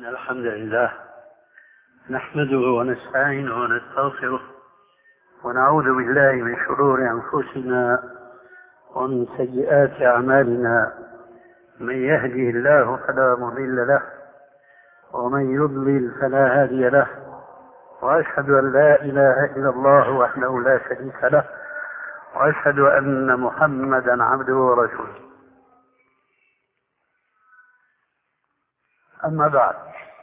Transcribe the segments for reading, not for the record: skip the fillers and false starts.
الحمد لله نحمده ونستعينه ونستغفره ونعوذ بالله من شرور أنفسنا ومن سيئات أعمالنا. من يهده الله فلا مضل له ومن يضلل فلا هادي له، وأشهد أن لا إله إلا الله وحده لا شريك له، وأشهد أن محمدا عبده ورسوله. أما بعد،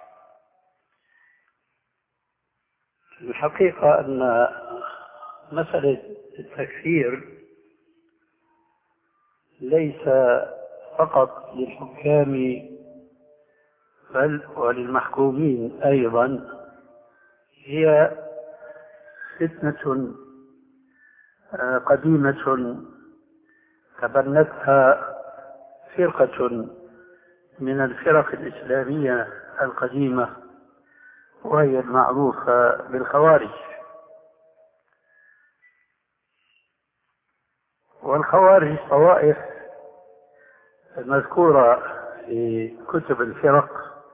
الحقيقة أن مسألة التكفير ليس فقط للحكام بل وللمحكومين أيضا، هي فتنة قديمة تبنتها فرقة من الفرق الإسلامية القديمة، وهي المعروفة بالخوارج. والخوارج طوائف مذكورة في كتب الفرق،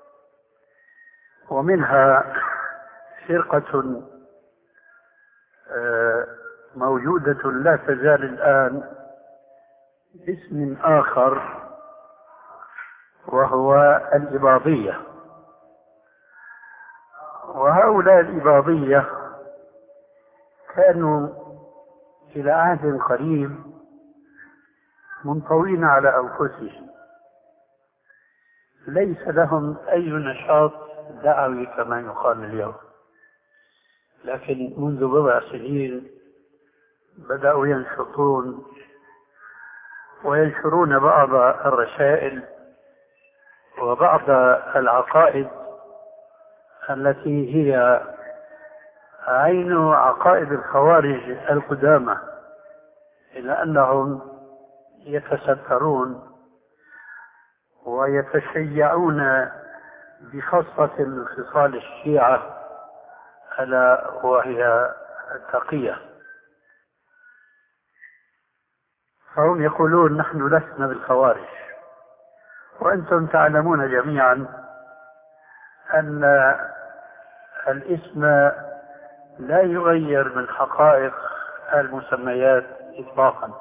ومنها فرقة موجودة لا تزال الآن باسم آخر، وهو الإباضية. وهؤلاء الإباضية كانوا إلى عهد قريب منطوين على أنفسهم، ليس لهم أي نشاط دعوي كما يقال اليوم، لكن منذ بضع سنين بدأوا ينشطون وينشرون بعض الرسائل وبعض العقائد التي هي عين عقائد الخوارج القدامى، إلا أنهم يتسترون ويتشيعون بخاصة من خصال الشيعة، ألا وهي التقية. فهم يقولون نحن لسنا بالخوارج، وأنتم تعلمون جميعا أن الاسم لا يغير من حقائق المسميات إطلاقا.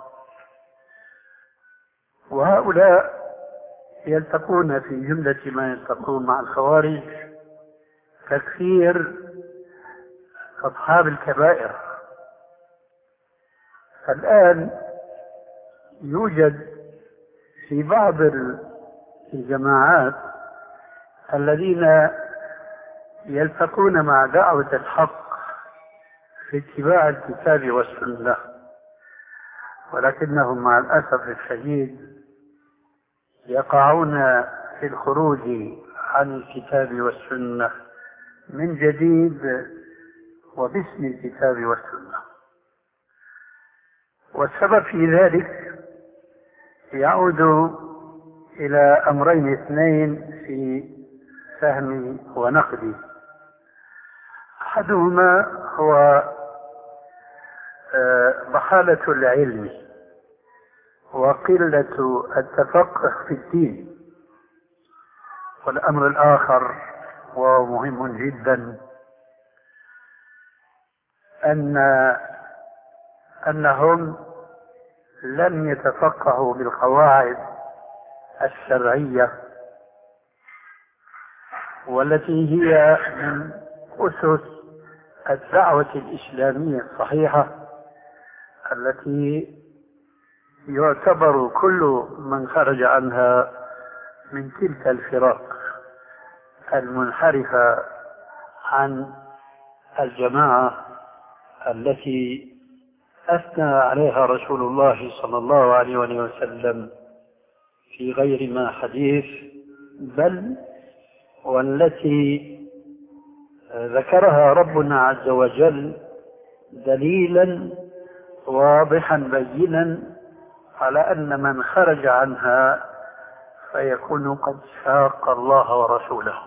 وهؤلاء يلتقون في جملة ما يلتقون مع الخوارج تكفير أصحاب الكبائر. الآن يوجد في بعض الجماعات الذين يلتقون مع دعوة الحق في اتباع الكتاب والسنة، ولكنهم مع الأسف الشديد يقعون في الخروج عن الكتاب والسنة من جديد وباسم الكتاب والسنة. والسبب في ذلك يعود إلى أمرين اثنين في فهمي ونقدي. أحدهما هو ضحالة العلم وقلة التفقه في الدين، والأمر الآخر وهو مهم جدا أنهم لم يتفقهوا بالقواعد الشرعية والتي هي من أسس الدعوة الإسلامية الصحيحة، التي يعتبر كل من خرج عنها من تلك الفرق المنحرفة عن الجماعة التي أثنى عليها رسول الله صلى الله عليه وسلم في غير ما حديث، بل والتي ذكرها ربنا عز وجل دليلا واضحا بينا على أن من خرج عنها فيكون قد شاق الله ورسوله.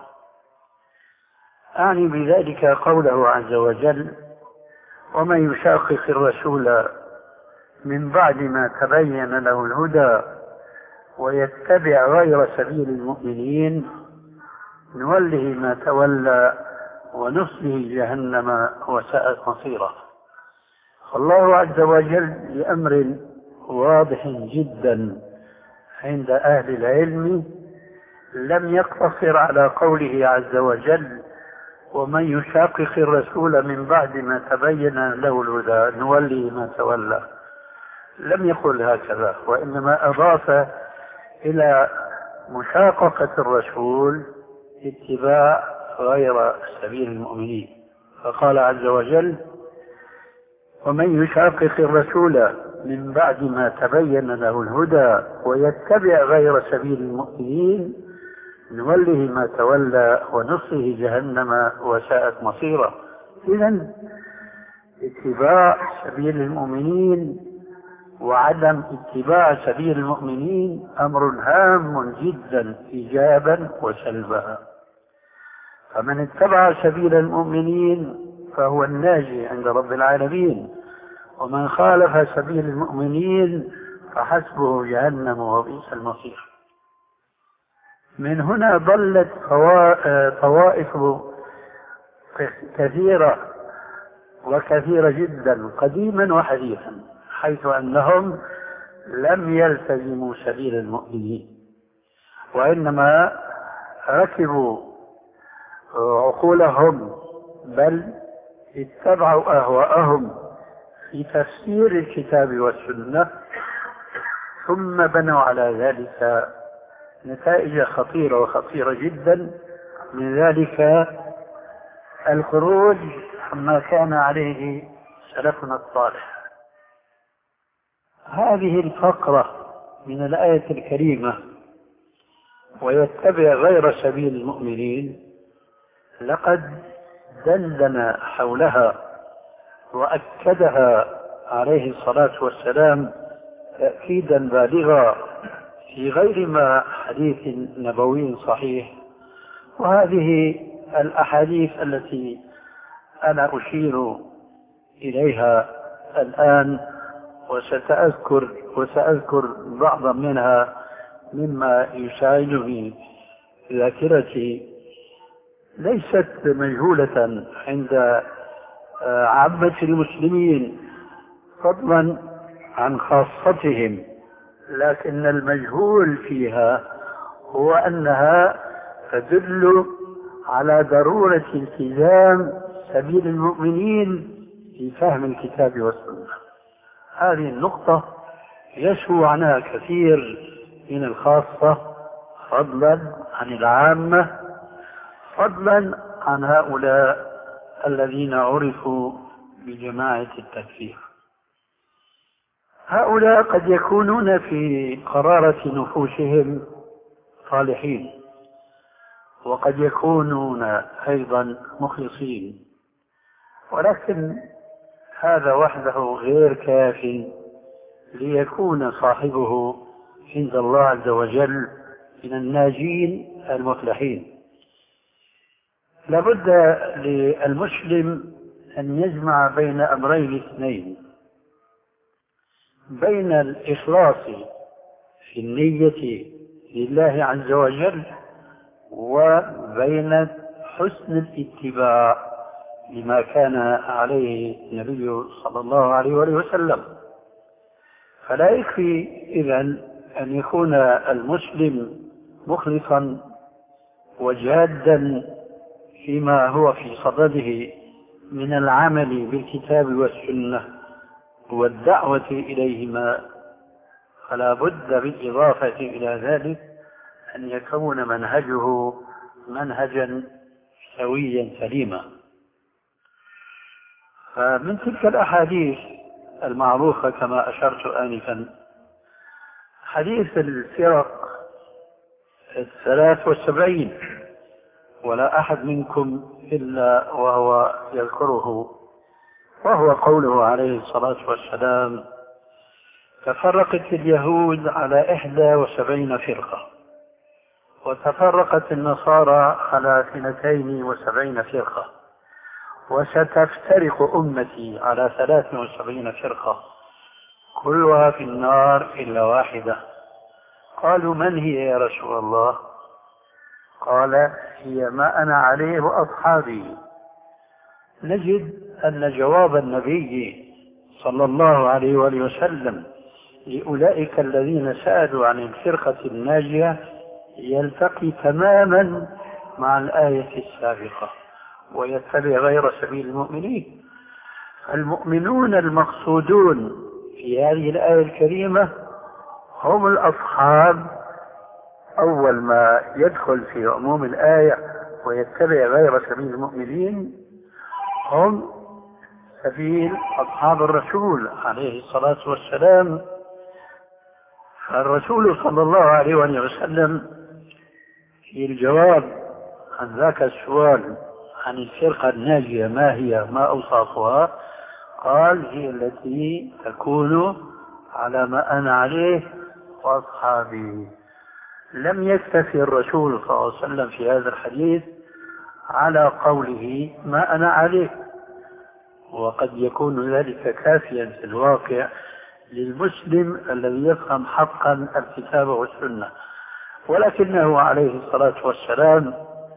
أعني بذلك قوله عز وجل: ومن يشاقق الرسول من بعد ما تبين له الهدى ويتبع غير سبيل المؤمنين نوله ما تولى ونصله جهنم وساءت مصيره. فالله عز وجل لأمر واضح جدا عند أهل العلم لم يقتصر على قوله عز وجل: ومن يشاقق الرسول من بعد ما تبين له الهدى نوله ما تولى. لم يقل هكذا، وإنما أضاف إلى مشاققة الرسول اتباع غير سبيل المؤمنين، فقال عز وجل: ومن يشاقق الرسول من بعد ما تبين له الهدى ويتبع غير سبيل المؤمنين نوله ما تولى ونصله جهنم وساءت مصيره. إذن اتباع سبيل المؤمنين وعدم اتباع سبيل المؤمنين أمر هام جدا إيجابا وسلبا. فمن اتبع سبيل المؤمنين فهو الناجي عند رب العالمين، ومن خالف سبيل المؤمنين فحسبه جهنم وبئس المصير. من هنا ضلت طوائف كثيرة جدا قديما وحديثا، حيث أنهم لم يلتزموا سبيل المؤمنين، وإنما ركبوا عقولهم بل اتبعوا أهواءهم في تفسير الكتاب والسنة، ثم بنوا على ذلك نتائج خطيرة جدا. من ذلك الخروج عما كان عليه سلفنا الصالح. هذه الفقرة من الآية الكريمة ويتبع غير سبيل المؤمنين لقد دندن حولها وأكدها عليه الصلاة والسلام تأكيدا بالغا في غير ما حديث نبوي صحيح. وهذه الأحاديث التي أنا أشير إليها الآن وسأذكر بعضا منها مما يساعدني في ذاكرتي ليست مجهولة عند عامة المسلمين فضلا عن خاصتهم، لكن المجهول فيها هو أنها تدل على ضرورة التزام سبيل المؤمنين في فهم الكتاب والسنة. هذه النقطة يشهو عنها كثير من الخاصة فضلا عن العامة، فضلا عن هؤلاء الذين عرفوا بجماعة التكفير. هؤلاء قد يكونون في قرارة نفوسهم صالحين، وقد يكونون أيضا مخلصين، ولكن هذا وحده غير كاف ليكون صاحبه عند الله عز وجل من الناجين المفلحين. لابد للمسلم أن يجمع بين أمرين اثنين: بين الإخلاص في النية لله عز وجل، وبين حسن الاتباع لما كان عليه النبي صلى الله عليه وسلم. فلا يكفي إذن أن يكون المسلم مخلصا وجادا فيما هو في صدده من العمل بالكتاب والسنة والدعوة إليهما، فلا بد بالإضافة إلى ذلك أن يكون منهجه منهجا سويا سليما. فمن تلك الأحاديث المعروفة كما أشرت آنفا حديث الفرق 73، ولا أحد منكم إلا وهو يذكره، وهو قوله عليه الصلاة والسلام: تفرقت اليهود على 71 فرقة، وتفرقت النصارى على 72 فرقة، وستفترق أمتي على 73 فرقة كلها في النار إلا واحدة. قالوا: من هي يا رسول الله؟ قال هي ما أنا عليه وأصحابي. نجد أن جواب النبي صلى الله عليه وآله وسلم لأولئك الذين سألوا عن الفرقة الناجية يلتقي تماما مع الآية السابقة، ويتبع غير سبيل المؤمنين. المؤمنون المقصودون في هذه الآية الكريمة هم الأصحاب. أول ما يدخل في عموم الآية ويتبع غير سبيل المؤمنين هم سبيل أصحاب الرسول عليه الصلاة والسلام. فالرسول صلى الله عليه وسلم في الجواب عن ذاك السؤال عن الفرقة الناجية ما هي ما أوصافها، قال هي التي تكون على ما أنا عليه وأصحابي. لم يكتفي الرسول صلى الله عليه وسلم في هذا الحديث على قوله ما أنا عليه، وقد يكون ذلك كافيا في الواقع للمسلم الذي يفهم حقا الكتاب والسنة، ولكنه عليه الصلاة والسلام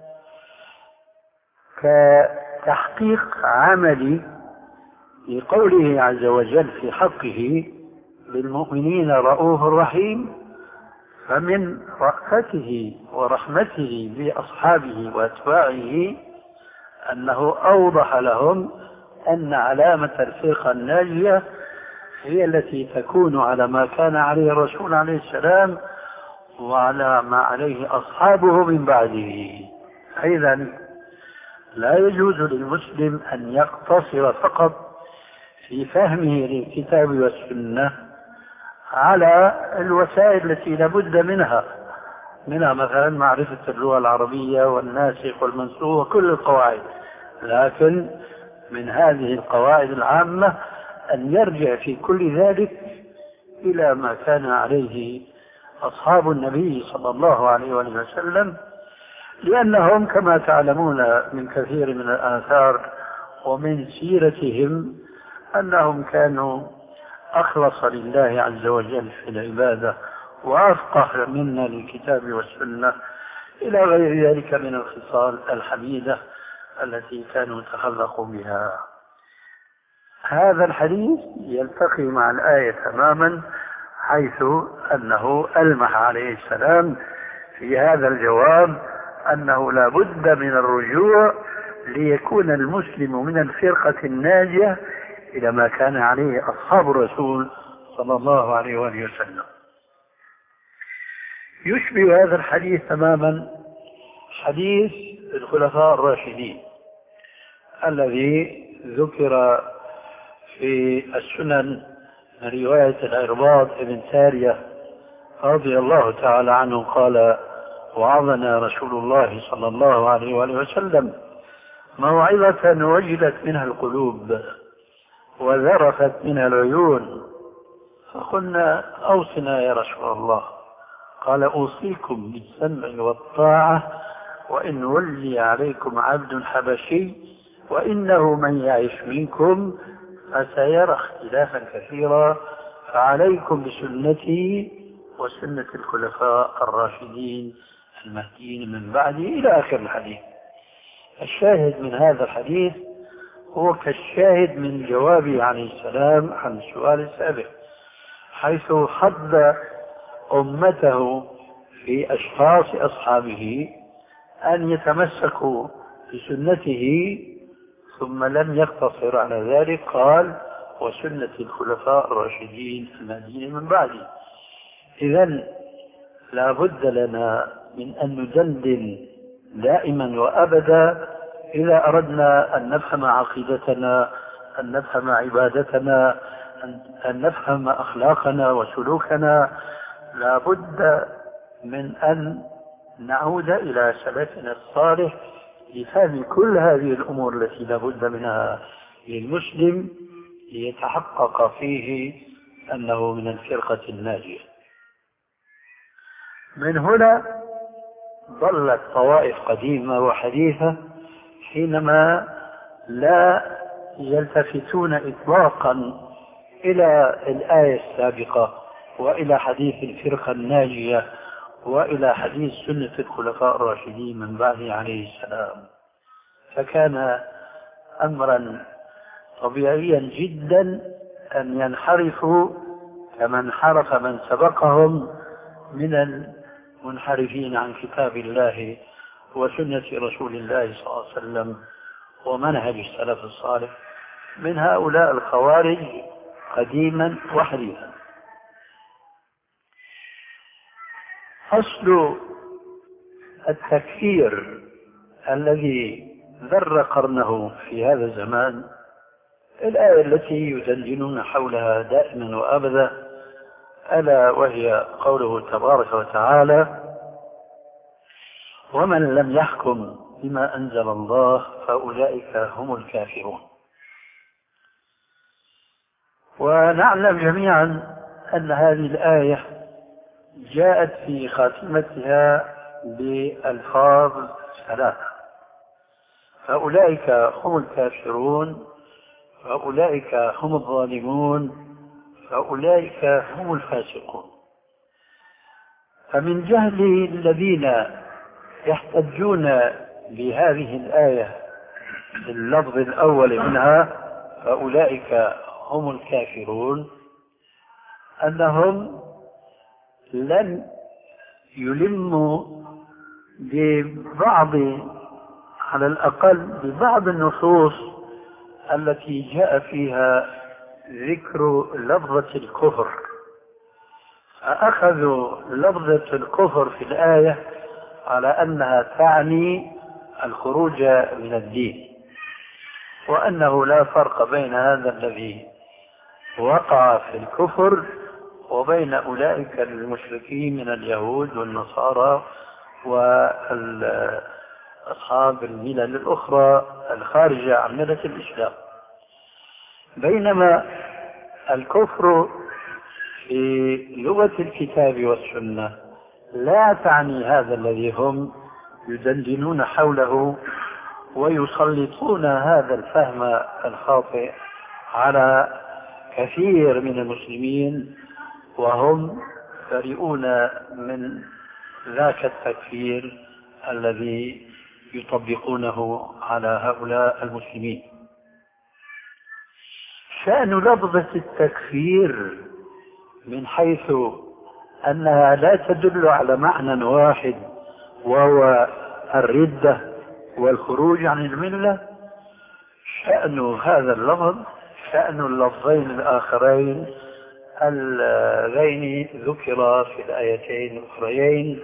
كتحقيق عملي لقوله عز وجل في حقه بالمؤمنين رؤوف رحيم، فمن رأفته ورحمته بأصحابه وأتباعه أنه أوضح لهم أن علامة الفرقة الناجية هي التي تكون على ما كان عليه الرسول عليه السلام وعلى ما عليه أصحابه من بعده. أيضا لا يجوز للمسلم أن يقتصر فقط في فهمه للكتاب والسنة على الوسائل التي لابد منها مثلا معرفة اللغة العربية والناسخ والمنسوخ وكل القواعد، لكن من هذه القواعد العامة أن يرجع في كل ذلك إلى ما كان عليه أصحاب النبي صلى الله عليه وسلم، لأنهم كما تعلمون من كثير من الآثار ومن سيرتهم أنهم كانوا أخلص لله عز وجل في العبادة وأفقه منا للكتاب والسنة، إلى غير ذلك من الخصال الحميدة التي كانوا تخلقوا بها. هذا الحديث يلتقي مع الآية تماما، حيث أنه ألمح عليه السلام في هذا الجواب أنه لا بد من الرجوع ليكون المسلم من الفرقة الناجية إلى ما كان عليه أصحاب الرسول صلى الله عليه وآله وسلم. يشبه هذا الحديث تماما حديث الخلفاء الراشدين الذي ذكر في السنن من رواية العرباض بن سارية رضي الله تعالى عنه قال: وعظنا رسول الله صلى الله عليه وآله وسلم موعظة وجلت منها القلوب وذرفت منها العيون، فقلنا: أوصنا يا رسول الله. قال: أوصيكم بالسمع والطاعة وإن ولي عليكم عبد حبشي وإنه من يعش منكم فسيرى اختلافا كثيرا فعليكم بسنتي وسنة الخلفاء الراشدين المهديين من بعدي، إلى آخر الحديث. الشاهد من هذا الحديث هو كالشاهد من جوابه عليه السلام عن السؤال السابق، حيث حض أمته في أشخاص أصحابه أن يتمسكوا بسنته، ثم لم يقتصر على ذلك، قال: وسنة الخلفاء الراشدين المهديين من بعده. إذن لا بد لنا من أن ندندن دائما وأبدا إذا أردنا أن نفهم عقيدتنا، أن نفهم عبادتنا، أن نفهم أخلاقنا وسلوكنا، لا بد من أن نعود إلى سلفنا الصالح لفهم كل هذه الأمور التي لا بد منها للمسلم ليتحقق فيه أنه من الفرقة الناجية. من هنا ظلت طوائف قديمة وحديثة حينما لا يلتفتون إطلاقا إلى الآية السابقة وإلى حديث الفرقة الناجية وإلى حديث سنة الخلفاء الراشدين من بعده عليه السلام. فكان أمرا طبيعيا جدا أن ينحرفوا كما انحرف من سبقهم من المنحرفين عن كتاب الله وسنة رسول الله صلى الله عليه وسلم ومنهج السلف الصالح من هؤلاء الخوارج قديما وحديثا. أصل التكفير الذي ذر قرنه في هذا الزمان الآية التي يدندنون حولها دائما وأبدا، ألا وهي قوله تبارك وتعالى: ومن لم يحكم بما أنزل الله فأولئك هم الكافرون. ونعلم جميعا أن هذه الآية جاءت في خاتمتها بألفاظ ثلاثة: فأولئك هم الكافرون، فأولئك هم الظالمون، فأولئك هم الفاسقون. فمن جهل الذين يحتجون بهذه الآية باللفظ الأول منها فأولئك هم الكافرون أنهم لن يلموا ببعض، على الأقل ببعض النصوص التي جاء فيها ذكر لفظة الكفر، فأخذوا لفظة الكفر في الآية على أنها تعني الخروج من الدين، وأنه لا فرق بين هذا الذي وقع في الكفر وبين أولئك المشركين من اليهود والنصارى وأصحاب الملل الأخرى الخارجة عن ملة الإسلام. بينما الكفر في لغة الكتاب والسنة لا تعني هذا الذي هم يدندنون حوله ويسلطون هذا الفهم الخاطئ على كثير من المسلمين، وهم بريئون من ذاك التكفير الذي يطبقونه على هؤلاء المسلمين. شأن لفظة التكفير من حيث أنها لا تدل على معنى واحد وهو الردة والخروج عن الملة، شأن هذا اللفظ شأن اللفظين الآخرين اللذين ذكر في الآيتين الأخريين: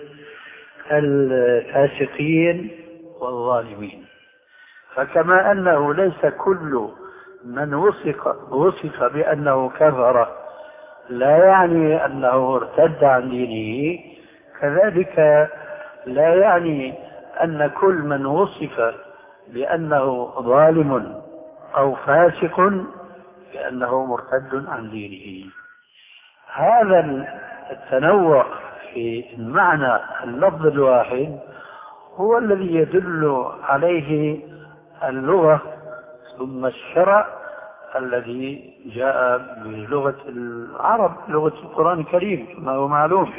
الفاسقين والظالمين. فكما أنه ليس كل من وصف بأنه كفر لا يعني أنه ارتد عن دينه، كذلك لا يعني أن كل من وصف بأنه ظالم أو فاسق بأنه مرتد عن دينه. هذا التنوع في المعنى اللفظ الواحد هو الذي يدل عليه اللغة ثم الشرع الذي جاء بلغة العرب، لغة القرآن الكريم كما هو معلوم.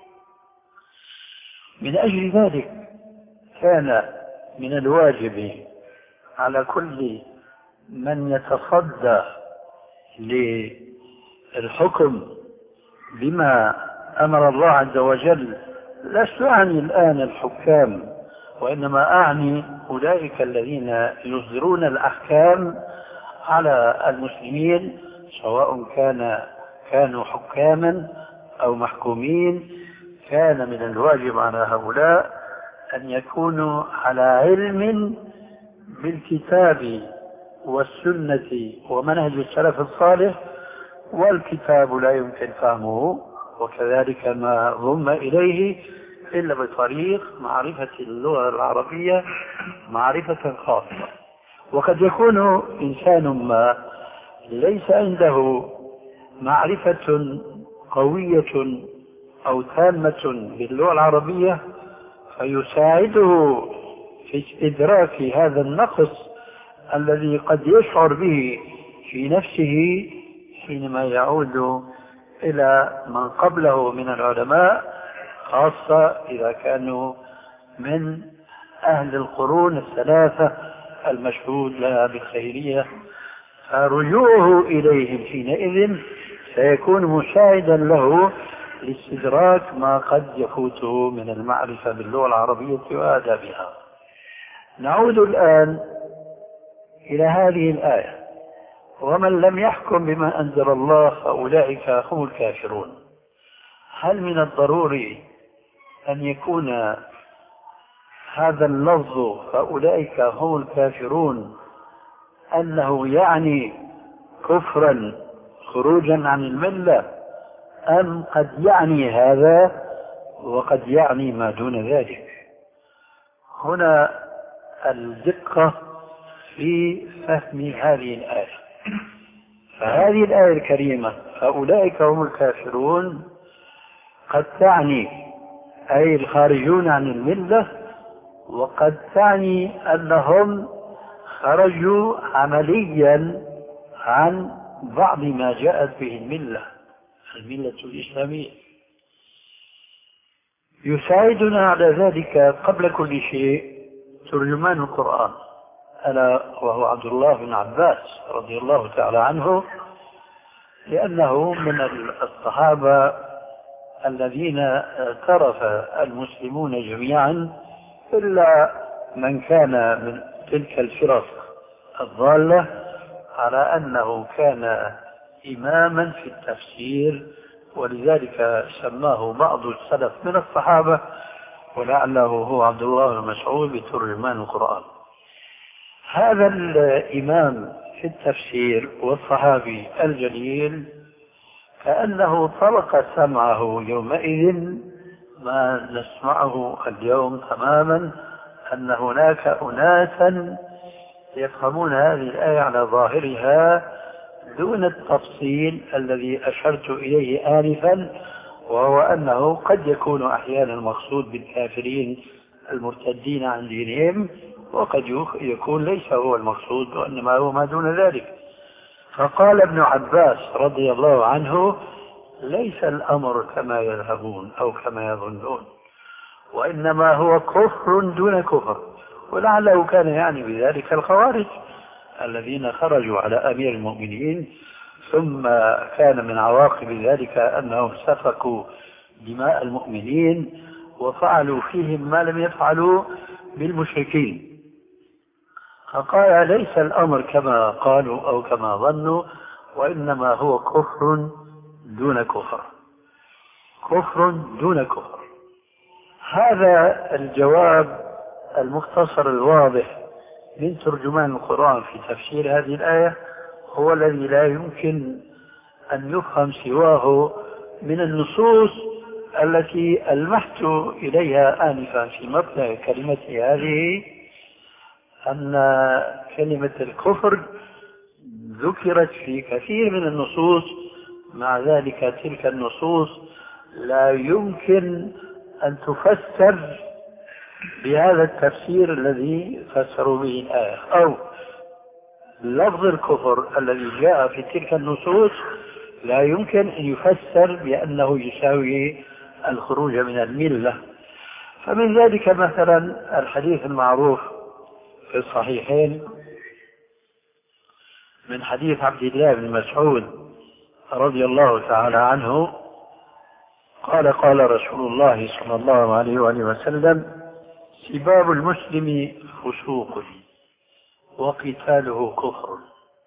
من أجل ذلك كان من الواجب على كل من يتصدى للحكم بما أمر الله عز وجل، لست أعني الآن الحكام، وإنما أعني أولئك الذين يصدرون الأحكام على المسلمين، سواء كانوا حكاما أو محكومين. كان من الواجب على هؤلاء أن يكونوا على علم بالكتاب والسنة ومنهج السلف الصالح، والكتاب لا يمكن فهمه وكذلك ما ضم إليه إلا بطريق معرفة اللغة العربية معرفة خاصة. وقد يكون إنسان ما ليس عنده معرفة قوية أو تامة باللغة العربية فيساعده في استدراك هذا النقص الذي قد يشعر به في نفسه حينما يعود إلى من قبله من العلماء خاصة إذا كانوا من أهل القرون الثلاثة المشهود لها بالخيرية، فرجوعه إليهم حينئذ سيكون مساعدا له لاستدراك ما قد يفوته من المعرفة باللغة العربية وآدابها. نعود الآن إلى هذه الآية: ومن لم يحكم بما أنزل الله فأولئك هم الكافرون. هل من الضروري أن يكون هذا اللفظ فأولئك هم الكافرون أنه يعني كفرا خروجا عن الملة، أم قد يعني هذا وقد يعني ما دون ذلك؟ هنا الدقة في فهم هذه الآية. فهذه الآية الكريمة فأولئك هم الكافرون قد تعني أي الخارجون عن الملة، وقد تعني أنهم خرجوا عمليا عن بعض ما جاءت به الملة الإسلامية. يساعدنا على ذلك قبل كل شيء ترجمان القرآن، ألا وهو عبد الله بن عباس رضي الله تعالى عنه، لأنه من الصحابة الذين اعترف المسلمون جميعا إلا من كان من تلك الفرق الضالة على أنه كان إماما في التفسير، ولذلك سماه بعض السلف من الصحابة ولعله هو عبد الله بن مسعود بترجمان القرآن. هذا الإمام في التفسير والصحابي الجليل كأنه طرق سمعه يومئذ ما نسمعه اليوم تماما، أن هناك أناسا يفهمون هذه الآية على ظاهرها دون التفصيل الذي أشرت إليه آنفا، وهو أنه قد يكون أحيانا المقصود بالكافرين المرتدين عن دينهم، وقد يكون ليس هو المقصود وإنما هو ما دون ذلك. فقال ابن عباس رضي الله عنه: ليس الأمر كما يذهبون أو كما يظنون، وإنما هو كفر دون كفر. ولعله كان يعني بذلك الخوارج الذين خرجوا على أمير المؤمنين، ثم كان من عواقب ذلك أنهم سفكوا دماء المؤمنين وفعلوا فيهم ما لم يفعلوا بالمشركين. فقال: ليس الأمر كما قالوا أو كما ظنوا، وإنما هو كفر دون كفر، كفر دون كفر. هذا الجواب المختصر الواضح من ترجمان القرآن في تفسير هذه الآية هو الذي لا يمكن أن يفهم سواه من النصوص التي ألمحت إليها آنفا في مبدأ كلمتي هذه، أن كلمة الكفر ذكرت في كثير من النصوص، مع ذلك تلك النصوص لا يمكن أن تفسر بهذا التفسير الذي فسروا به الآية، أو لفظ الكفر الذي جاء في تلك النصوص لا يمكن أن يفسر بأنه يساوي الخروج من الملة. فمن ذلك مثلا الحديث المعروف في الصحيحين من حديث عبد الله بن مسعود رضي الله تعالى عنه قال: قال رسول الله صلى الله عليه وآله وسلم: سباب المسلم فسوق وقتاله كفر.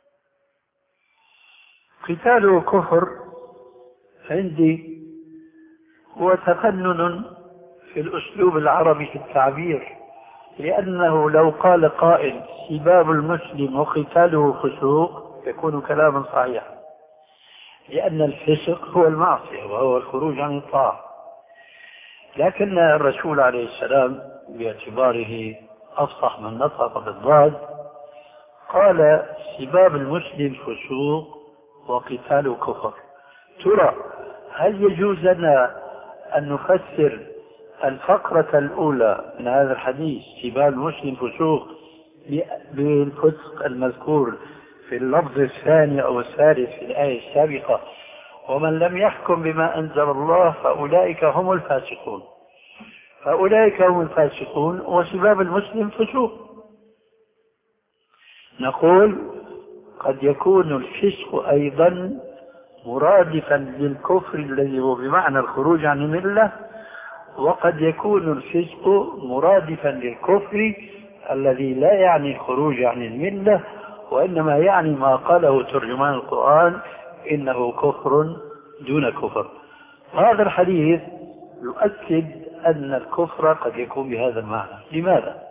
قتاله كفر عندي هو تفنن في الأسلوب العربي في التعبير، لأنه لو قال قائل سباب المسلم وقتاله فسوق يكون كلاما صحيحا، لأن الفسق هو المعصية وهو الخروج عن الطاعة. لكن الرسول عليه السلام باعتباره أفصح من نطق بالضاد قال: سباب المسلم فسوق وقتاله كفر. ترى هل يجوز لنا أن نفسر الفقرة الأولى من هذا الحديث سباب المسلم فسوق بالفسق المذكور في اللفظ الثاني أو الثالث في الآية السابقة، ومن لم يحكم بما أنزل الله فأولئك هم الفاسقون. فأولئك هم الفاسقون، وسباب المسلم فسوق. نقول قد يكون الفسق أيضا مرادفا للكفر الذي هو بمعنى الخروج عن الملة، وقد يكون الفسق مرادفا للكفر الذي لا يعني الخروج عن الملة، وإنما يعني ما قاله ترجمان القرآن إنه كفر دون كفر. هذا الحديث يؤكد أن الكفر قد يكون بهذا المعنى. لماذا؟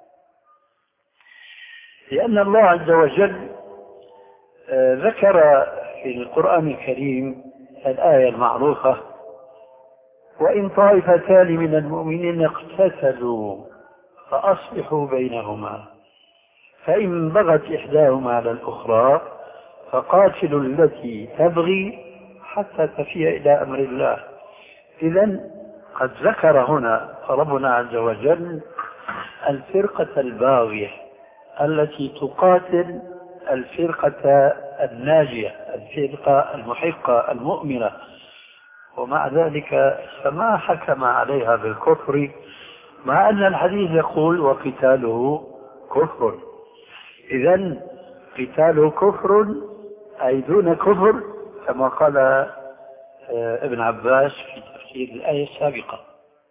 لأن الله عز وجل ذكر في القرآن الكريم الآية المعروفة: وإن طائفتان من المؤمنين اقتتلوا فأصلحوا بينهما فإن بغت إحداهما على الأخرى فقاتلوا التي تبغي حتى تفيء إلى أمر الله. إذن قد ذكر هنا ربنا عز وجل الفرقة الباغية التي تقاتل الفرقة الناجية، الفرقة المحقة المؤمنة، ومع ذلك فما حكم عليها بالكفر، مع أن الحديث يقول وقتاله كفر. إذن قتاله كفر أي دون كفر، كما قال ابن عباس في تفسير الآية السابقة.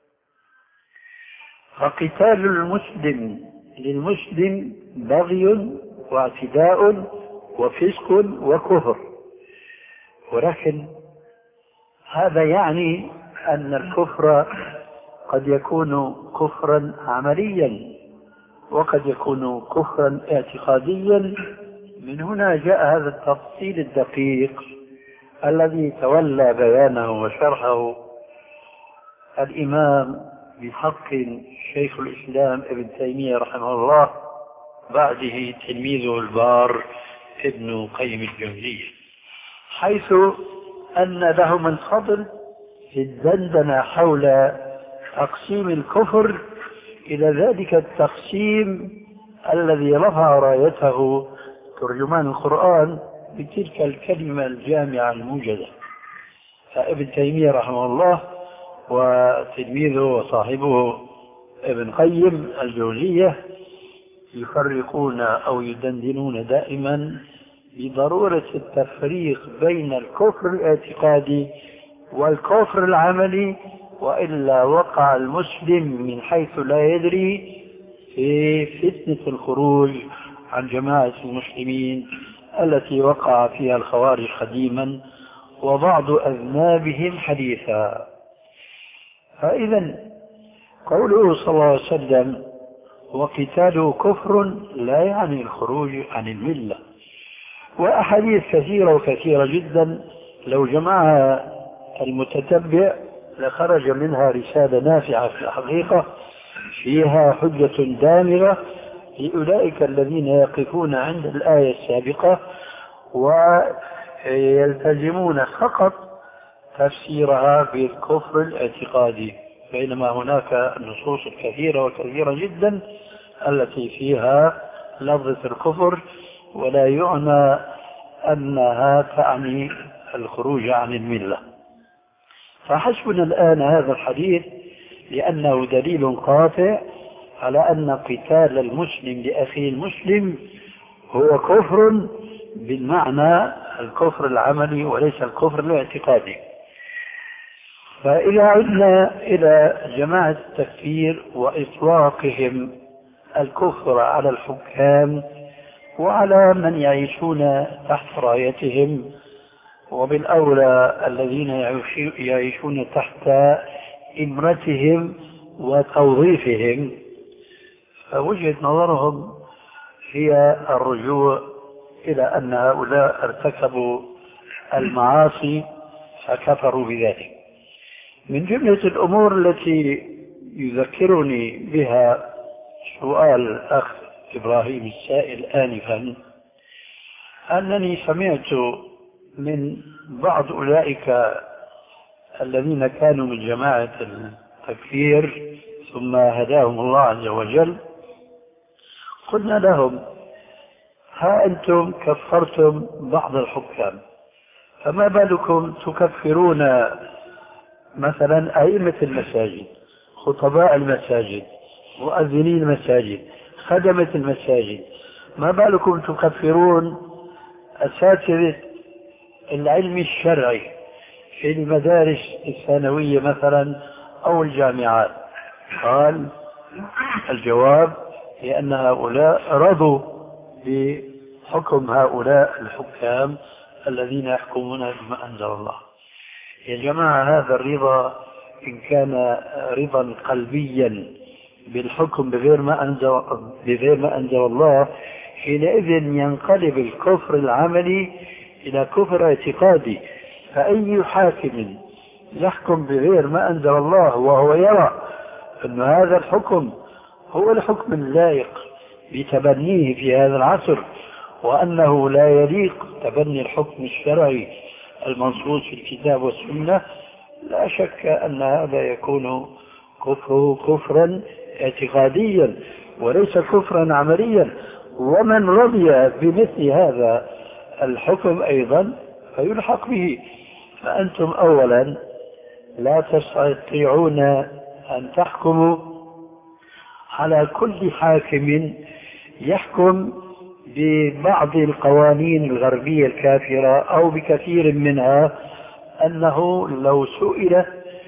فقتال المسلم للمسلم بغي واعتداء وفسق وكفر، ولكن هذا يعني أن الكفر قد يكون كفرا عمليا وقد يكون كفرا اعتقاديا. من هنا جاء هذا التفصيل الدقيق الذي تولى بيانه وشرحه الإمام بحق شيخ الإسلام ابن تيمية رحمه الله، بعده تلميذه البار ابن قيم الجوزية، حيث أن لهم الفضل في الدندنة حول تقسيم الكفر إلى ذلك التقسيم الذي رفع رايته ترجمان القرآن بتلك الكلمة الجامعة الموجزة. فابن تيمية رحمه الله وتلميذه وصاحبه ابن قيم الجوزية يفرقون أو يدندنون دائما بضرورة التفريق بين الكفر الاعتقادي والكفر العملي، وإلا وقع المسلم من حيث لا يدري في فتنة الخروج عن جماعة المسلمين التي وقع فيها الخوارج قديما وبعض أذنابهم حديثا. فإذا قوله صلى الله عليه وسلم وقتاله كفر لا يعني الخروج عن الملة، وأحاديث كثيرة وكثيرة جدا لو جمعها المتتبع لخرج منها رسالة نافعة في الحقيقة فيها حجة دامغة لأولئك الذين يقفون عند الآية السابقة ويلتزمون فقط تفسيرها بالكفر الاعتقادي، بينما هناك النصوص الكثيرة وكثيرة جدا التي فيها لفظة الكفر، ولا يعنى أنها تعني الخروج عن الملة. فحسبنا الآن هذا الحديث لأنه دليل قاطع على أن قتال المسلم لأخيه المسلم هو كفر بالمعنى الكفر العملي وليس الكفر الاعتقادي. فإذا عدنا إلى جماعة التكفير وإطلاقهم الكفر على الحكام وعلى من يعيشون تحت رايتهم، وبالأولى الذين يعيشون تحت إمرتهم وتوظيفهم، فوجهة نظرهم هي الرجوع إلى أن هؤلاء ارتكبوا المعاصي فكفروا بذلك. من جملة الأمور التي يذكرني بها سؤال الأخ إبراهيم السائل آنفا، أنني سمعت من بعض أولئك الذين كانوا من جماعة التكفير ثم هداهم الله عز وجل، قلنا لهم ها أنتم كفرتم بعض الحكام، فما بالكم تكفرون مثلا أئمة المساجد، خطباء المساجد، مؤذني المساجد، خدمة المساجد، ما بالكم تكفرون أساتذة العلم الشرعي في المدارس الثانوية مثلا أو الجامعات؟ قال الجواب لأن هؤلاء رضوا بحكم هؤلاء الحكام الذين يحكمون بما أنزل الله. يا جماعة هذا الرضا إن كان رضا قلبيا بالحكم بغير ما أنزل الله، حينئذ ينقلب الكفر العملي إلى كفر اعتقادي. فأي حاكم يحكم بغير ما أنزل الله وهو يرى أن هذا الحكم هو الحكم اللائق بتبنيه في هذا العصر، وأنه لا يليق تبني الحكم الشرعي المنصوص في الكتاب والسنة، لا شك أن هذا يكون كفره كفرا اعتقاديا وليس كفرا عمليا. ومن رضي بمثل هذا الحكم أيضا فيلحق به. فأنتم أولا لا تستطيعون أن تحكموا على كل حاكم يحكم ببعض القوانين الغربية الكافرة أو بكثير منها أنه لو سئل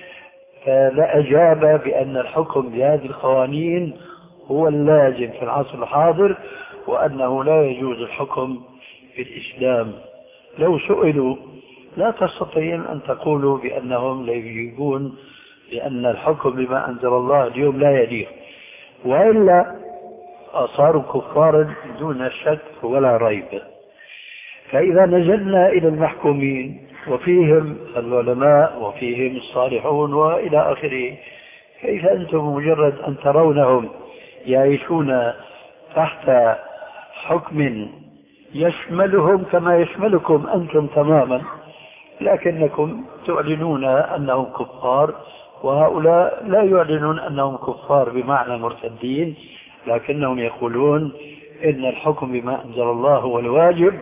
لأجاب بأن الحكم بهذه القوانين هو اللازم في العصر الحاضر، وأنه لا يجوز الحكم في الإسلام. لو سئلوا لا تستطيعون أن تقولوا بأنهم لا يجيبون بأن الحكم بما أنزل الله اليوم لا يليق، وإلا صاروا كفارا دون شك ولا ريب. فإذا نزلنا إلى المحكومين وفيهم العلماء وفيهم الصالحون وإلى آخره، كيف أنتم مجرد أن ترونهم يعيشون تحت حكم يشملهم كما يشملكم أنتم تماما، لكنكم تعلنون أنهم كفار، وهؤلاء لا يعلنون أنهم كفار بمعنى مرتدين، لكنهم يقولون إن الحكم بما أنزل الله هو الواجب،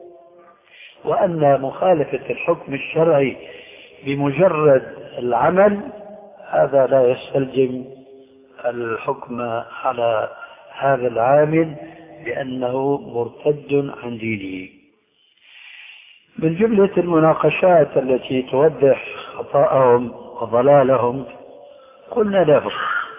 وأن مخالفة الحكم الشرعي بمجرد العمل هذا لا يستلزم الحكم على هذا العامل بأنه مرتد عن دينه. من جملة المناقشات التي توضح خطأهم وضلالهم قلنا لهم: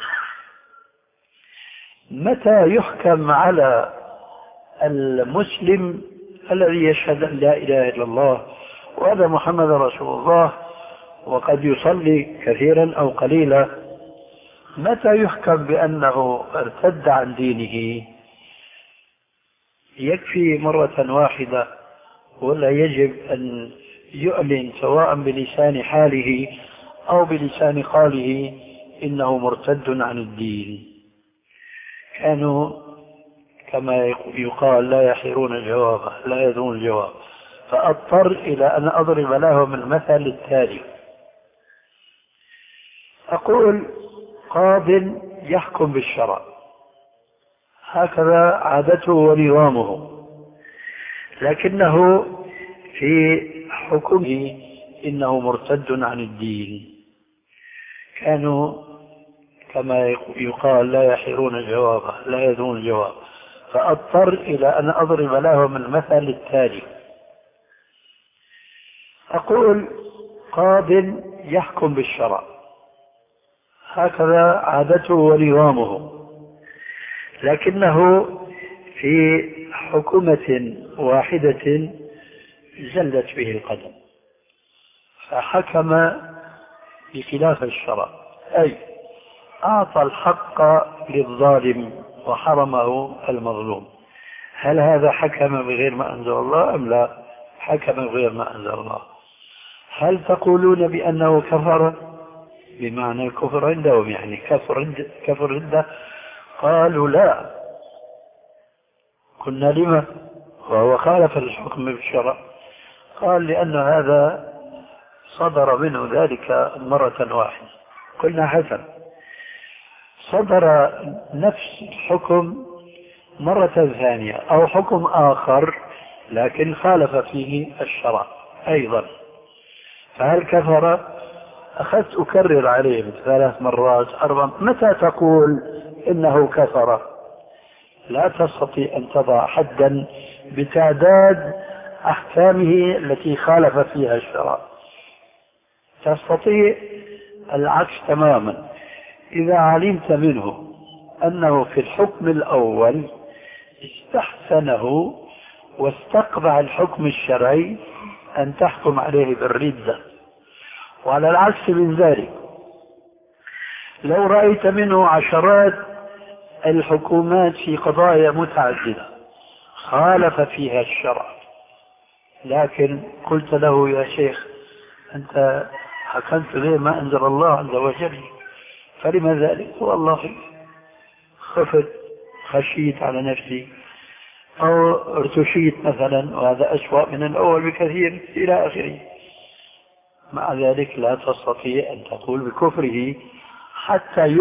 متى يحكم على المسلم الذي يشهد أن لا إله إلا الله وأن محمد رسول الله وقد يصلي كثيرا أو قليلا، متى يحكم بأنه ارتد عن دينه؟ يكفي مرة واحدة ولا يجب أن يعلن سواء بلسان حاله أو بلسان قاله إنه مرتد عن الدين؟ كانوا كما يقال لا يحيرون الجواب، لا يدرون الجواب. فأضطر إلى أن أضرب لهم المثل التالي: أقول قاض يحكم بالشرع، هكذا عادته ونظامه، لكنه في حكمه إنه مرتد عن الدين. كانوا كما يقال لا يحيرون الجواب، لا يدرون الجواب. فأضطر إلى أن أضرب لهم المثل التالي: أقول قاض يحكم بالشرع، هكذا عادته ونظامه، لكنه في حكومة واحدة زلت به القدم فحكم بخلاف الشرع، أي أعطى الحق للظالم وحرمه المظلوم. هل هذا حكم بغير ما أنزل الله أم لا؟ حكم بغير ما أنزل الله. هل تقولون بأنه كفر بمعنى الكفر عندهم، يعني كفر عنده؟ قالوا لا. قلنا لما؟ وهو خالف الحكم بالشرع. قال لأن هذا صدر منه ذلك مرة واحدة. قلنا حسن، صدر نفس الحكم مرة ثانية أو حكم آخر لكن خالف فيه الشرع، أيضا. فهل كفر؟ أخذت أكرر عليه 3 مرات 4. متى تقول إنه كفر؟ لا تستطيع أن تضع حدا بتعداد أحكامه التي خالف فيها الشرع. تستطيع العكس تماما. إذا علمت منه أنه في الحكم الأول استحسنه واستقبع الحكم الشرعي أن تحكم عليه بالردة. وعلى العكس من ذلك، لو رأيت منه عشرات الحكومات في قضايا متعددة خالف فيها الشرع، لكن قلت له يا شيخ أنت حكمت به ما أنزل الله عز وجل، فلما ذلك؟ والله خفت، خشيت على نفسي، أو ارتشيت مثلا، وهذا أسوأ من الأول بكثير إلى آخره. مع ذلك لا تستطيع أن تقول بكفره حتى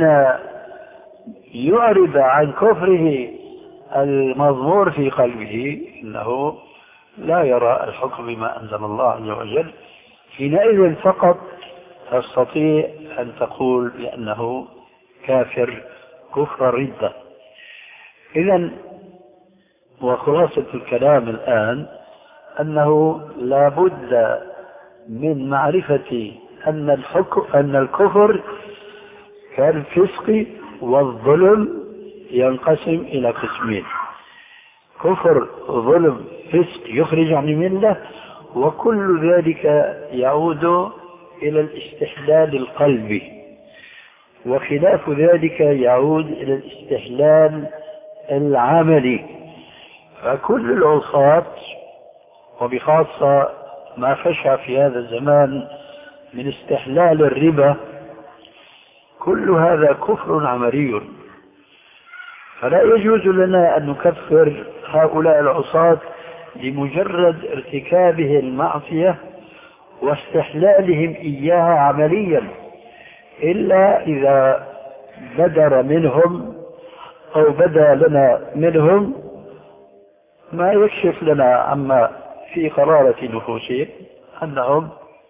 يعرض عن كفره المضمور في قلبه إنه لا يرى الحكم بما أنزل الله عز وجل. حينئذ فقط تستطيع أن تقول بأنه كافر كفر ردة. إذن وخلاصة الكلام الآن أنه لا بد من معرفة أن الكفر كالفسق والظلم ينقسم إلى قسمين: كفر ظلم فسق يخرج عن الملة، وكل ذلك يعود إلى الاستحلال القلبي، وخلاف ذلك يعود إلى الاستحلال العملي. فكل العصاة وبخاصة ما فشى في هذا الزمان من استحلال الربا كل هذا كفر عملي. فلا يجوز لنا أن نكفر هؤلاء العصاة لمجرد ارتكابه المعصية واستحلالهم إياها عمليا، إلا إذا بدر منهم أو بدا لنا منهم ما يكشف لنا عما في قرارة نفوسهم أنهم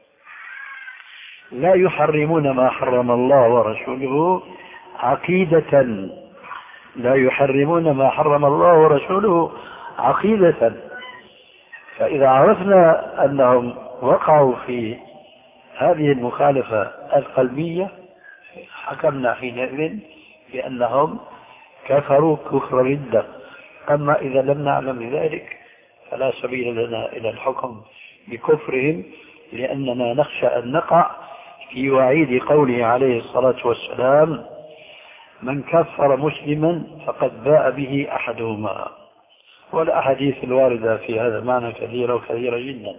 لا يحرمون ما حرم الله ورسوله عقيدة، لا يحرمون ما حرم الله ورسوله عقيدة. فإذا عرفنا أنهم وقعوا في هذه المخالفة القلبية حكمنا حينئذ بأنهم كفروا كفر ردة. أما إذا لم نعلم ذلك فلا سبيل لنا إلى الحكم بكفرهم، لأننا نخشى أن نقع في وعيد قوله عليه الصلاة والسلام: من كفر مسلما فقد باء به أحدهما. والأحاديث الواردة في هذا المعنى كثيرة وكثيرة جدا.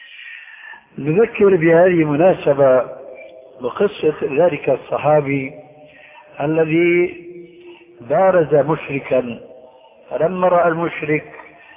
نذكر بهذه المناسبة بقصة ذلك الصحابي الذي بارز مشركا، فلما رأى المشرك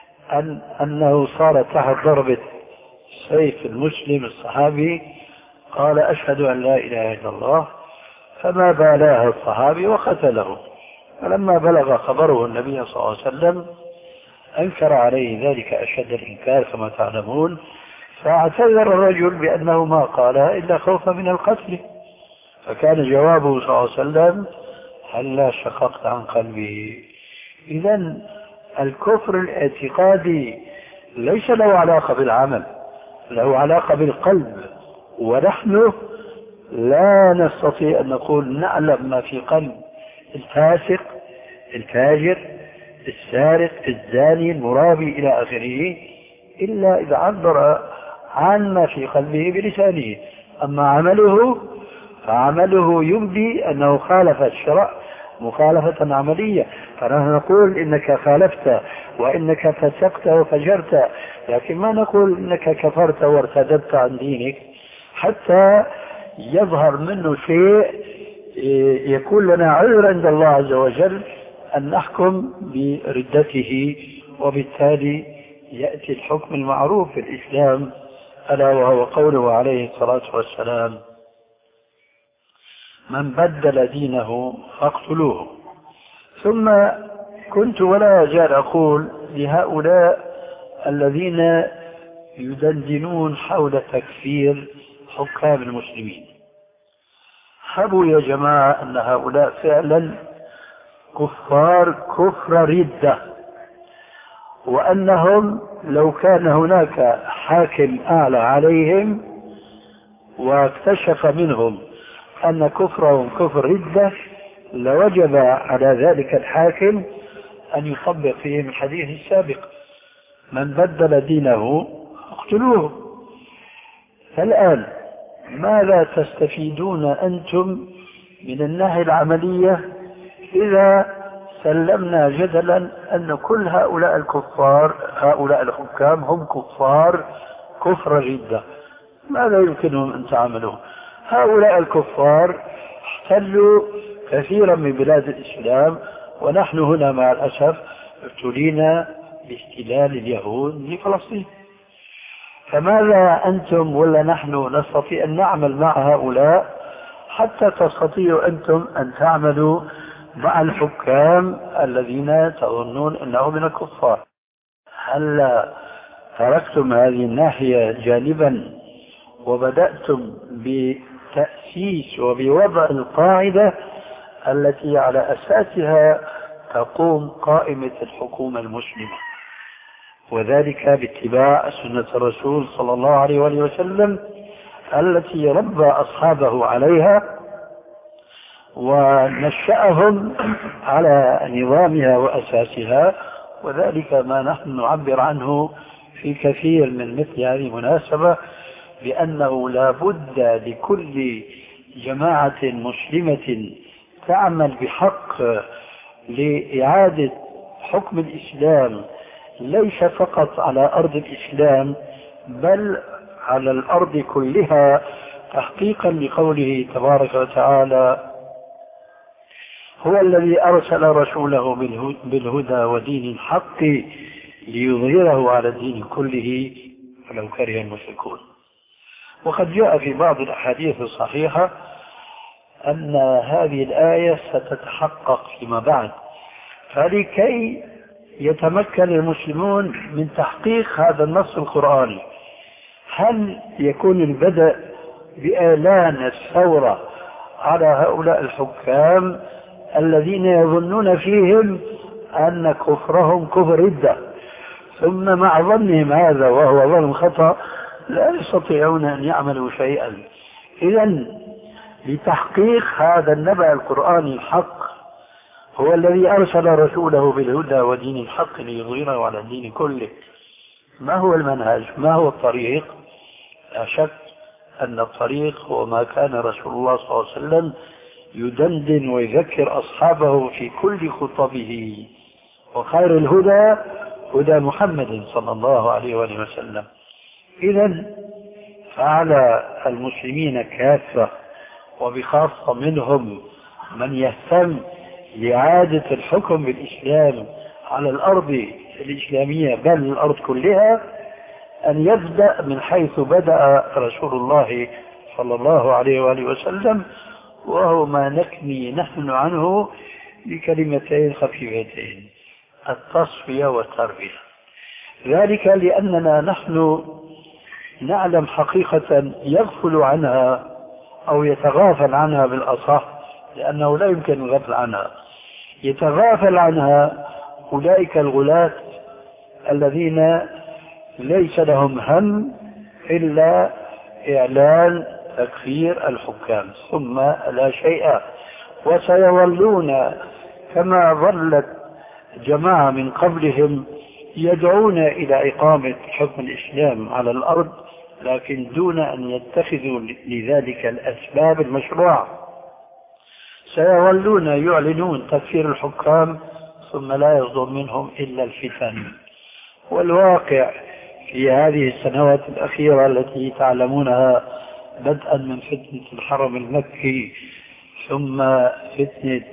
أنه صار تحت ضربة سيف المسلم الصحابي قال: أشهد أن لا إله إلا الله، فما بالاه الصحابي وقتله. فلما بلغ خبره النبي صلى الله عليه وسلم أنكر عليه ذلك أشد الإنكار كما تعلمون، فاعتذر الرجل بأنه ما قالها إلا خوفا من القتل. فكان جوابه صلى الله عليه وسلم: هلا شققت عن قلبه. إذن الكفر الاعتقادي ليس له علاقة بالعمل، له علاقة بالقلب، ونحن لا نستطيع أن نقول نعلم ما في قلب الفاسق الفاجر السارق الزاني المرابي إلى آخره إلا إذا عبر عن ما في قلبه بلسانه. أما عمله فعمله يبدي أنه خالف الشرع مخالفة عملية، فنحن نقول إنك خالفت وإنك فسقت وفجرت، لكن ما نقول إنك كفرت وارتدت عن دينك حتى يظهر منه شيء يكون لنا عذر عند الله عز وجل أن نحكم بردته، وبالتالي يأتي الحكم المعروف في الإسلام ألا وهو قوله عليه الصلاة والسلام: من بدل دينه فاقتلوه. ثم كنت ولا أزال أقول لهؤلاء الذين يدندنون حول تكفير حكام المسلمين. حبوا يا جماعة أن هؤلاء فعلا كفار كفر ردة، وأنهم لو كان هناك حاكم أعلى عليهم واكتشف منهم أن كفرهم كفر ردة لوجب على ذلك الحاكم أن يطبق فيهم الحديث السابق: من بدل دينه اقتلوه. فالآن ماذا تستفيدون أنتم من الناحية العملية إذا سلمنا جدلا أن كل هؤلاء الكفار، هؤلاء الحكام هم كفار كفر ردة؟ ماذا يمكنهم أن تعملوا؟ هؤلاء الكفار احتلوا كثيرا من بلاد الإسلام، ونحن هنا مع الأسف ابتلينا باحتلال اليهود لفلسطين. فماذا أنتم ولا نحن نستطيع أن نعمل مع هؤلاء حتى تستطيعوا أنتم أن تعملوا مع الحكام الذين تظنون أنهم من الكفار؟ هل تركتم هذه الناحية جانبا وبدأتم بتأسيس وبوضع القاعدة التي على أساسها تقوم قائمة الحكومة المسلمة، وذلك باتباع سنة الرسول صلى الله عليه وآله وسلم التي ربى أصحابه عليها ونشأهم على نظامها وأساسها؟ وذلك ما نحن نعبر عنه في كثير من مثل هذه المناسبة بأنه لا بد لكل جماعة مسلمة تعمل بحق لإعادة حكم الإسلام ليس فقط على أرض الإسلام بل على الأرض كلها، تحقيقا لقوله تبارك وتعالى: هو الذي أرسل رسوله بالهدى ودين الحق ليظهره على الدين كله ولو كره المشركون. وقد جاء في بعض الأحاديث الصحيحة أن هذه الآية ستتحقق فيما بعد، فلكي يتمكن المسلمون من تحقيق هذا النص القرآني هل يكون البدء بإعلان الثورة على هؤلاء الحكام الذين يظنون فيهم أن كفرهم كفر ردة، ثم مع ظنهم هذا وهو ظن خطأ لا يستطيعون أن يعملوا شيئا؟ إذن لتحقيق هذا النبأ القرآني الحق هو الذي أرسل رسوله بالهدى ودين الحق ليظهره على الدين كله. ما هو المنهج؟ ما هو الطريق؟ لا شك أن الطريق هو ما كان رسول الله صلى الله عليه وسلم يدندن ويذكر أصحابه في كل خطبه، وخير الهدى هدى محمد صلى الله عليه وآله وسلم. إذن فعلى المسلمين كافة وبخاصة منهم من يهتم لإعادة الحكم بالإسلام على الأرض الإسلامية بل الأرض كلها أن يبدأ من حيث بدأ رسول الله صلى الله عليه وآله وسلم، وهو ما نكني نحن عنه بكلمتين خفيفتين: التصفية والتربية. ذلك لأننا نحن نعلم حقيقة يغفل عنها أو يتغافل عنها بالأصح، لأنه لا يمكن الغفل عنها. يتغافل عنها أولئك الغلاة الذين ليس لهم هم إلا إعلان تكفير الحكام ثم لا شيء، وسيظلون كما ظلت جماعة من قبلهم يدعون إلى إقامة حكم الإسلام على الأرض لكن دون أن يتخذوا لذلك الأسباب المشروعة. سيظلون يعلنون تكفير الحكام ثم لا يصدر منهم إلا الفتن. والواقع في هذه السنوات الأخيرة التي تعلمونها بدءا من فتنة الحرم المكي ثم فتنة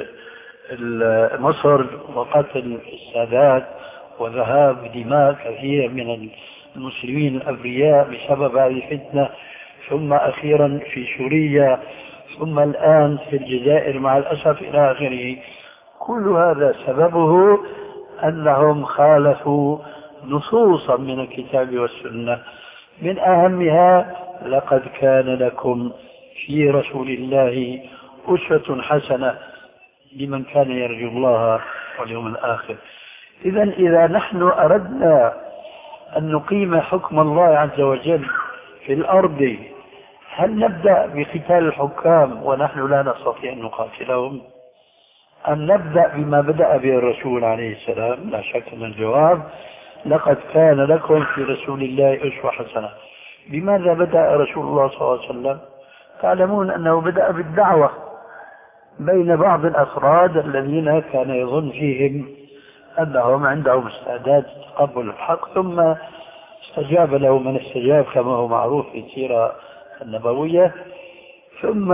مصر وقتل السادات وذهاب دماء كثير من المسلمين الأبرياء بسبب هذه الفتنة، ثم أخيرا في سوريا، ثم الآن في الجزائر مع الأسف إلى آخره. كل هذا سببه أنهم خالفوا نصوصا من الكتاب والسنة، من أهمها: لقد كان لكم في رسول الله أسوة حسنة لمن كان يرجو الله واليوم الآخر. إذا نحن أردنا أن نقيم حكم الله عز وجل في الأرض، هل نبدأ بقتال الحكام ونحن لا نستطيع أن نقاتلهم، أم نبدأ بما بدأ به الرسول عليه السلام؟ لا شك أن الجواب: لقد كان لكم في رسول الله أسوة حسنة. بماذا بدأ رسول الله صلى الله عليه وسلم؟ تعلمون أنه بدأ بالدعوة بين بعض الأفراد الذين كان يظن فيهم أنهم عندهم استعداد تقبل الحق، ثم استجاب له من استجاب كما هو معروف في السيرة النبوية. ثم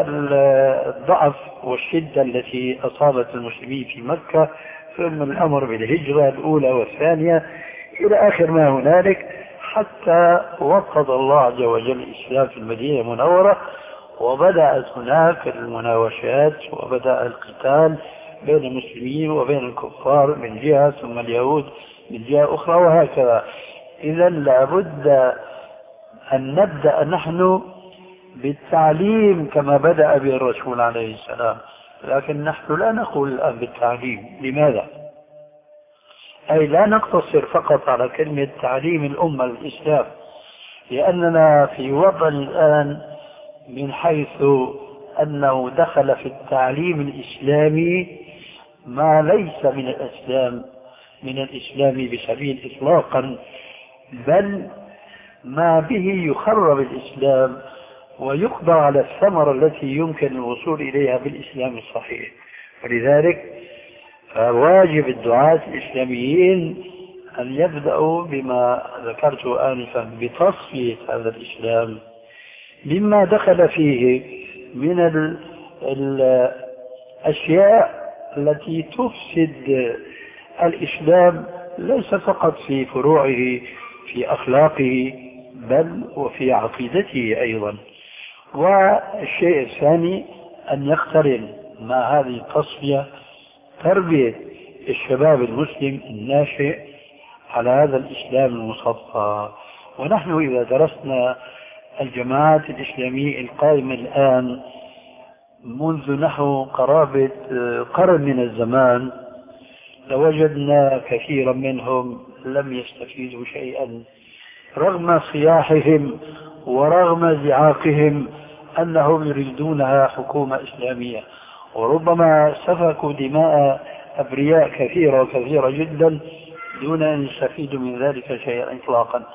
الضعف والشدة التي أصابت المسلمين في مكة، ثم الأمر بالهجرة الأولى والثانية إلى آخر ما هنالك، حتى وفض الله عز وجل الإسلام في المدينة المنورة، وبدأت هناك المناوشات وبدأ القتال بين المسلمين وبين الكفار من جهة، ثم اليهود من جهة أخرى، وهكذا. إذا لابد أن نبدأ نحن بالتعليم كما بدأ به الرسول عليه السلام، لكن نحن لا نقول الآن بالتعليم. لماذا؟ أي لا نقتصر فقط على كلمة تعليم الأمة الإسلام، لأننا في وضع الآن من حيث أنه دخل في التعليم الإسلامي ما ليس من الإسلام بسبيل إطلاقا، بل ما به يخرب الإسلام ويقضى على الثمرة التي يمكن الوصول إليها بالإسلام الصحيح. ولذلك فواجب الدعاة الإسلاميين أن يبدأوا بما ذكرت آنفا بتصفية هذا الإسلام مما دخل فيه من الأشياء التي تفسد الإسلام، ليس فقط في فروعه في أخلاقه بل وفي عقيدته أيضا. والشيء الثاني أن يقترن مع هذه التصفية تربية الشباب المسلم الناشئ على هذا الإسلام المصفى. ونحن إذا درسنا الجماعات الإسلامية القائمة الآن منذ نحو قرابة قرن من الزمان، لوجدنا كثيرا منهم لم يستفيدوا شيئا، رغم صياحهم ورغم زعاقهم أنهم يريدونها حكومة إسلامية، وربما سفكوا دماء أبرياء كثيرة جدا دون أن يستفيدوا من ذلك شيئا إطلاقا.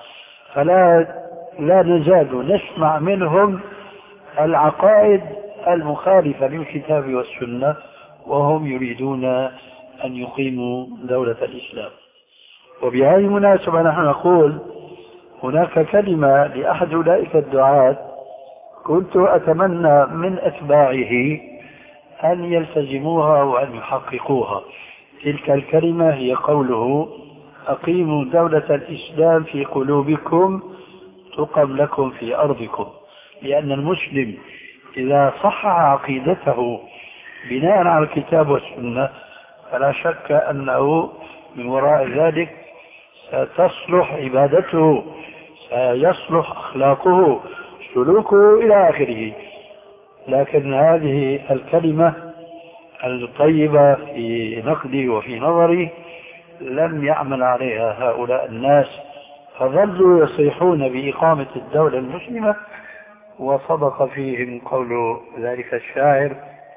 لا نزال نسمع منهم العقائد المخالفة للكتاب والسنة، وهم يريدون أن يقيموا دولة الإسلام. وبهذه المناسبة نحن نقول هناك كلمة لأحد أولئك الدعاة كنت أتمنى من أتباعه أن يلتزموها وأن يحققوها. تلك الكلمة هي قوله: أقيموا دولة الإسلام في قلوبكم تقم لكم في أرضكم. لأن المسلم إذا صح عقيدته بناء على الكتاب والسنة فلا شك أنه من وراء ذلك ستصلح عبادته، سيصلح أخلاقه، سلوكه إلى آخره. لكن هذه الكلمة الطيبة في نقدي وفي نظري لم يعمل عليها هؤلاء الناس، فظلوا يصيحون بإقامة الدولة المسلمة، وصدق فيهم قول ذلك الشاعر: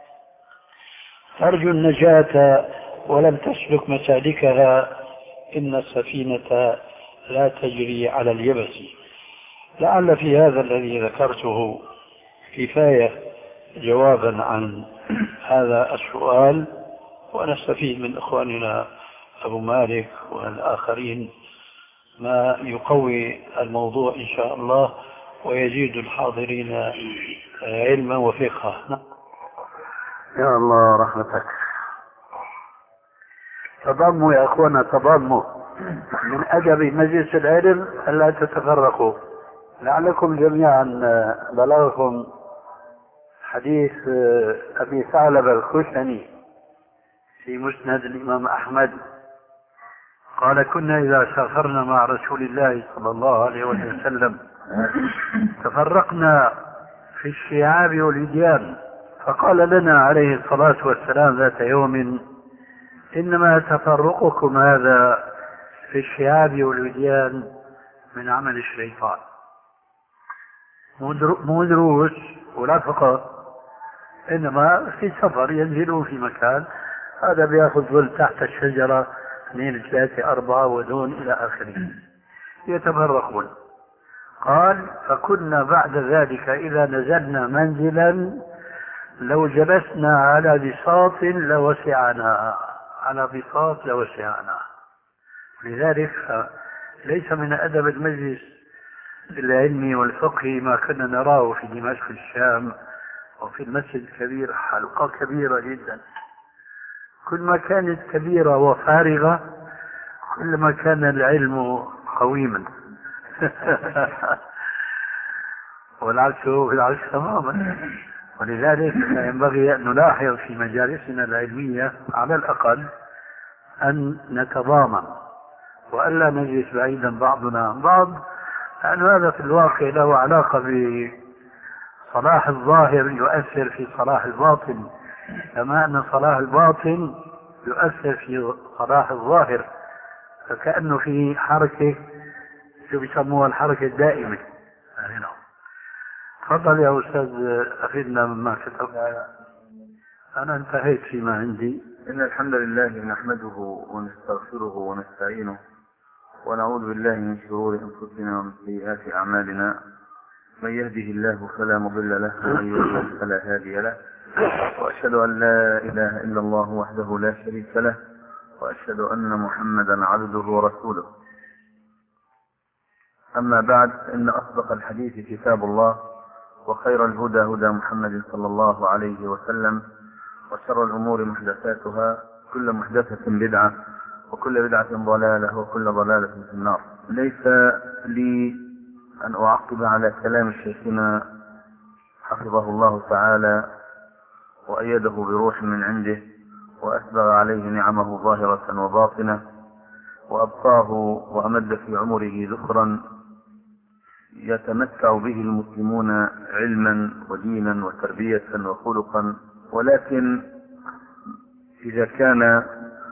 ترجو النجاة ولم تسلك مسالكها، إن السفينة لا تجري على اليبس. لعل في هذا الذي ذكرته كفاية جوابا عن هذا السؤال، ونستفيد من إخواننا أبو مالك والآخرين ما يقوي الموضوع إن شاء الله ويزيد الحاضرين علما وفقها. يا الله رحمتك. تضموا يا أخوانا، تضموا. من أدب مجلس العلم ألا تتفرقوا. لعلكم جميعا بلغكم حديث أبي ثعلبة الخشني في مسند الإمام أحمد، قال كنا إذا سافرنا مع رسول الله صلى الله عليه وسلم تفرقنا في الشعاب والوديان، فقال لنا عليه الصلاة والسلام ذات يوم: إنما تفرقكم هذا في الشعاب والوديان من عمل الشيطان. مو دروس ولا فقه، إنما في سفر ينزلون في مكان، هذا بياخذ ظل تحت الشجرة 2 3 4 ودون إلى آخره، يتفرقون. قال: فكنا بعد ذلك إذا نزلنا منزلا لو جلسنا على بساط لوسعنا، على بساط لوسعنا. لذلك ليس من أدب المجلس العلمي والفقهي ما كنا نراه في دمشق الشام وفي المسجد الكبير، حلقة كبيرة جدا، كل ما كانت كبيرة وفارغة كل ما كان العلم قويما. والعكس تماما. ولذلك ينبغي أن نلاحظ في مجالسنا العلمية على الأقل أن نتضامن وألا نجلس بعيدا بعضنا عن بعض، لأن هذا في الواقع له علاقة بصلاح الظاهر يؤثر في صلاح الباطن، كما أن صلاح الباطن يؤثر في صلاح الظاهر، فكأنه في حركة شو بيسموها الحركة الدائمة. تفضل يا أستاذ، أفيدنا مما كتب. أنا انتهيت فيما عندي. إن الحمد لله نحمده ونستغفره ونستعينه ونعوذ بالله من شرور أنفسنا ومن سيئات أعمالنا، من يهده الله فلا مضل له ومن يضلل فلا هادي له، وأشهد أن لا إله إلا الله وحده لا شريك له، وأشهد أن محمدا عبده ورسوله. أما بعد، إن أصدق الحديث كتاب الله، وخير الهدى هدى محمد صلى الله عليه وسلم، وشر الأمور محدثاتها، كل محدثة بدعة، وكل بدعة ضلالة، وكل ضلالة في النار. ليس لي أن أعقب على كلام شيخنا حفظه الله تعالى وأيده بروح من عنده، وأسبغ عليه نعمه ظاهرة وباطنة، وأبقاه وأمد في عمره ذخرا يتمتع به المسلمون علما ودينا وتربية وخلقا. ولكن إذا كان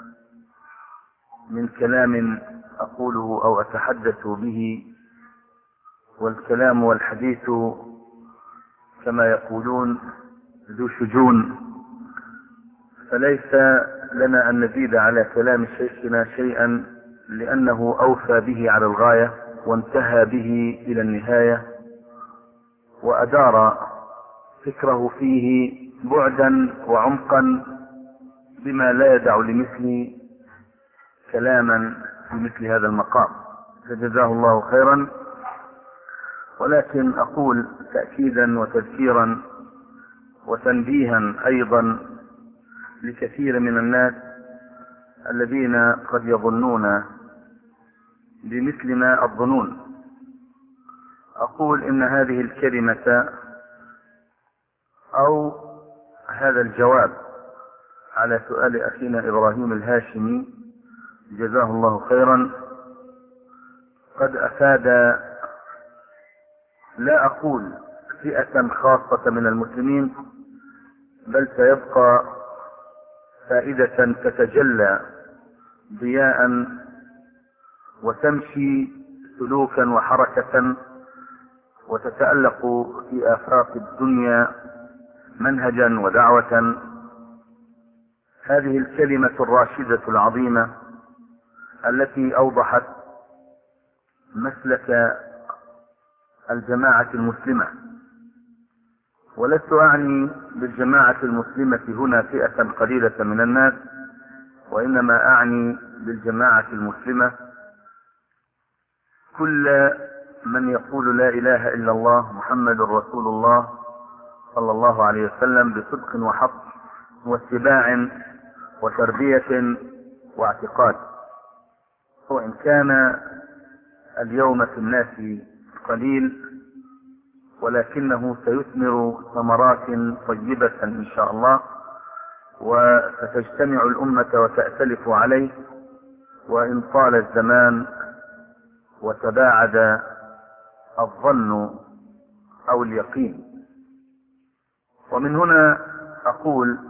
من كلام أقوله أو أتحدث به، والكلام والحديث كما يقولون ذو شجون، فليس لنا أن نزيد على كلام شيخنا شيئا، لأنه أوفى به على الغاية وانتهى به إلى النهاية، وأدار فكره فيه بعدا وعمقا بما لا يدع لمثل كلاما بمثل هذا المقام، فجزاه الله خيرا. ولكن أقول تأكيدا وتذكيرا وتنبيها أيضا لكثير من الناس الذين قد يظنون بمثل ما الظنون، أقول إن هذه الكلمة أو هذا الجواب على سؤال أخينا إبراهيم الهاشمي جزاه الله خيرا قد أفاد، لا أقول فئة خاصة من المسلمين، بل سيبقى فائدة تتجلى ضياء وتمشي سلوكا وحركة وتتألق في آفاق الدنيا منهجا ودعوة. هذه الكلمة الراشدة العظيمة التي أوضحت مسلك الجماعة المسلمة، ولست أعني بالجماعة المسلمة هنا فئة قليلة من الناس، وإنما أعني بالجماعة المسلمة كل من يقول لا إله إلا الله محمد رسول الله صلى الله عليه وسلم بصدق وحق واتباع وتربية واعتقاد. وإن كان اليوم في الناس قليل، ولكنه سيثمر ثمرات طيبة إن شاء الله، وستجتمع الأمة وتأتلف عليه، وإن طال الزمان وتباعد الظن أو اليقين. ومن هنا أقول